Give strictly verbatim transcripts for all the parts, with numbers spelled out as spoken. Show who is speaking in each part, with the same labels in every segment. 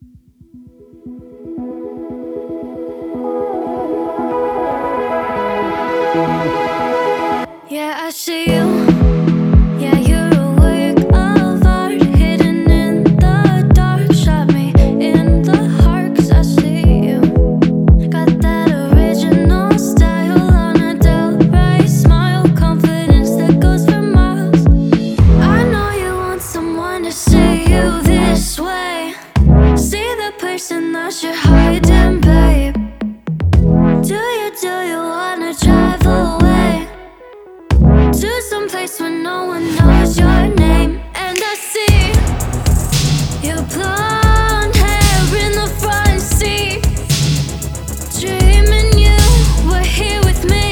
Speaker 1: Yeah, I see you. Yeah, you're a work of art, hidden in the dark. Shot me in the heart, 'cause I see you. Got that original style on a Del Rey smile, confidence that goes for miles. I know you want someone to see you this way. See the person that you're hiding, babe. Do you, do you wanna drive away to some place where no one knows your name? And I see your blonde hair in the front seat, dreaming you were here with me.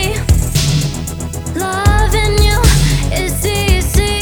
Speaker 1: Loving you is easy,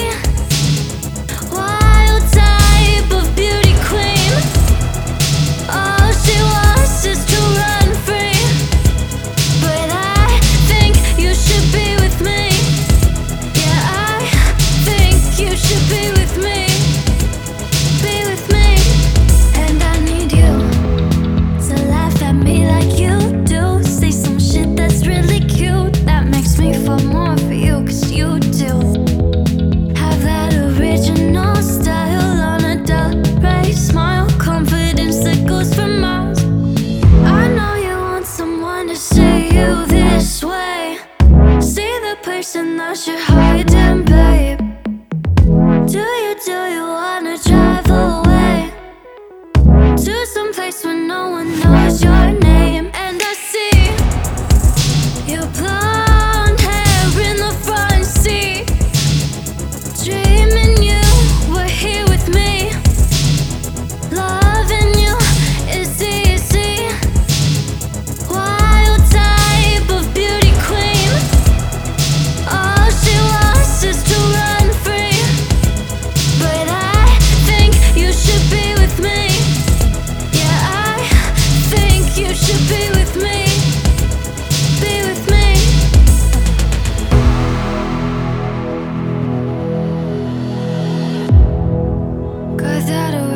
Speaker 1: wild type of beauty queen. All she wants is to run free, but I think you should be with me. Yeah, I think you should be with me. Be with me. And I need you to laugh at me like you do. Say some shit that's really cute that makes me fall more for you, 'cause you do have that original style on a Del Rey smile, confidence that goes for miles. I know you want someone to see you this way. See the person that you're hiding, babe. Do you, do you wanna drive away to some place where no one knows your name? And I see your blonde hair in the front seat, dreaming you were here with me. Loving you is easy, wild type of beauty queen. All she wants is to run free, but I think you should be with me. Yeah, I think you should be with me. Be with me. Got that